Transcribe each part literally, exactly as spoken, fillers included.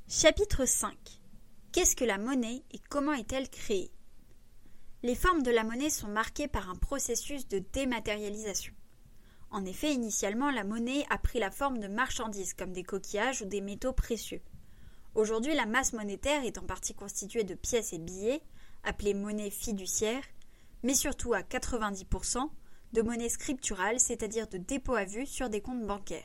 Chapitre cinq. Qu'est-ce que la monnaie et comment est-elle créée? Les formes de la monnaie sont marquées par un processus de dématérialisation. En effet, initialement, la monnaie a pris la forme de marchandises comme des coquillages ou des métaux précieux. Aujourd'hui, la masse monétaire est en partie constituée de pièces et billets, appelées monnaie fiduciaire, mais surtout à quatre-vingt-dix pour cent de monnaie scripturale, c'est-à-dire de dépôt à vue sur des comptes bancaires.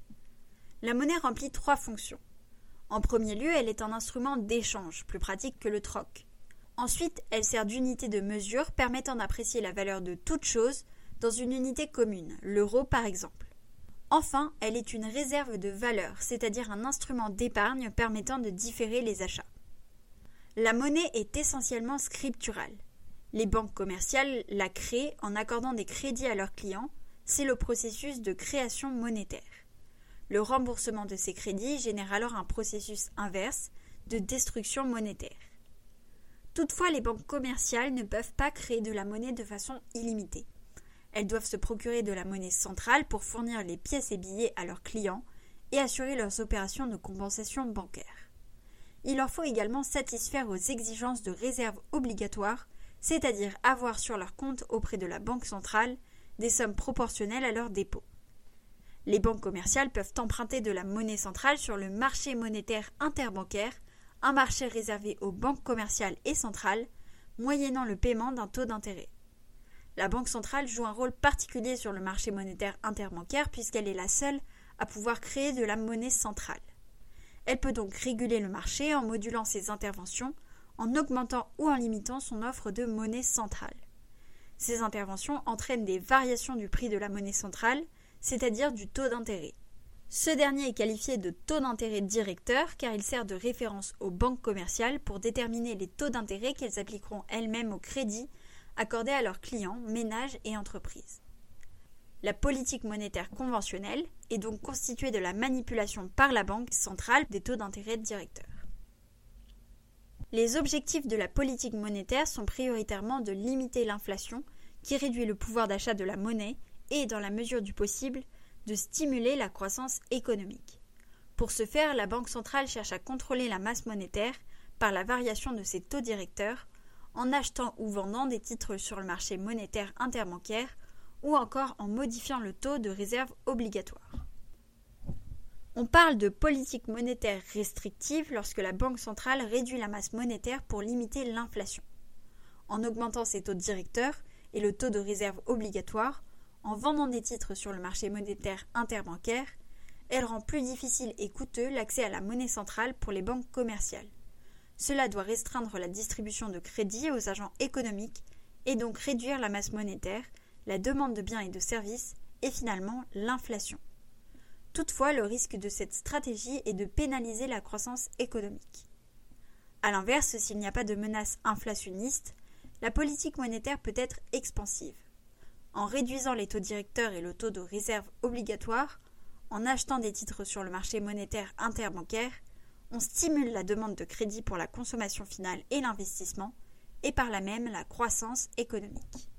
La monnaie remplit trois fonctions. En premier lieu, elle est un instrument d'échange, plus pratique que le troc. Ensuite, elle sert d'unité de mesure permettant d'apprécier la valeur de toute chose dans une unité commune, l'euro par exemple. Enfin, elle est une réserve de valeur, c'est-à-dire un instrument d'épargne permettant de différer les achats. La monnaie est essentiellement scripturale. Les banques commerciales la créent en accordant des crédits à leurs clients, c'est le processus de création monétaire. Le remboursement de ces crédits génère alors un processus inverse de destruction monétaire. Toutefois, les banques commerciales ne peuvent pas créer de la monnaie de façon illimitée. Elles doivent se procurer de la monnaie centrale pour fournir les pièces et billets à leurs clients et assurer leurs opérations de compensation bancaire. Il leur faut également satisfaire aux exigences de réserve obligatoire, c'est-à-dire avoir sur leur compte auprès de la banque centrale des sommes proportionnelles à leurs dépôts. Les banques commerciales peuvent emprunter de la monnaie centrale sur le marché monétaire interbancaire, un marché réservé aux banques commerciales et centrales, moyennant le paiement d'un taux d'intérêt. La Banque centrale joue un rôle particulier sur le marché monétaire interbancaire puisqu'elle est la seule à pouvoir créer de la monnaie centrale. Elle peut donc réguler le marché en modulant ses interventions, en augmentant ou en limitant son offre de monnaie centrale. Ces interventions entraînent des variations du prix de la monnaie centrale, c'est-à-dire du taux d'intérêt. Ce dernier est qualifié de taux d'intérêt directeur car il sert de référence aux banques commerciales pour déterminer les taux d'intérêt qu'elles appliqueront elles-mêmes aux crédits accordés à leurs clients, ménages et entreprises. La politique monétaire conventionnelle est donc constituée de la manipulation par la banque centrale des taux d'intérêt directeurs. Les objectifs de la politique monétaire sont prioritairement de limiter l'inflation qui réduit le pouvoir d'achat de la monnaie et, dans la mesure du possible, de stimuler la croissance économique. Pour ce faire, la Banque centrale cherche à contrôler la masse monétaire par la variation de ses taux directeurs, en achetant ou vendant des titres sur le marché monétaire interbancaire ou encore en modifiant le taux de réserve obligatoire. On parle de politique monétaire restrictive lorsque la Banque centrale réduit la masse monétaire pour limiter l'inflation. En augmentant ses taux directeurs et le taux de réserve obligatoire, en vendant des titres sur le marché monétaire interbancaire, elle rend plus difficile et coûteux l'accès à la monnaie centrale pour les banques commerciales. Cela doit restreindre la distribution de crédits aux agents économiques et donc réduire la masse monétaire, la demande de biens et de services et finalement l'inflation. Toutefois, le risque de cette stratégie est de pénaliser la croissance économique. A l'inverse, s'il n'y a pas de menace inflationniste, la politique monétaire peut être expansive. En réduisant les taux directeurs et le taux de réserve obligatoire, en achetant des titres sur le marché monétaire interbancaire, on stimule la demande de crédit pour la consommation finale et l'investissement, et par là même la croissance économique.